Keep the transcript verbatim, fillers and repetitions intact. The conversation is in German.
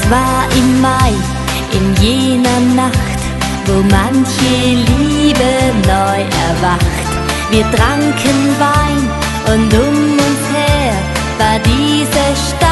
war im Mai, in jener Nacht, wo manche Liebe neu erwacht. Wir tranken Wein und um uns her war diese Stadt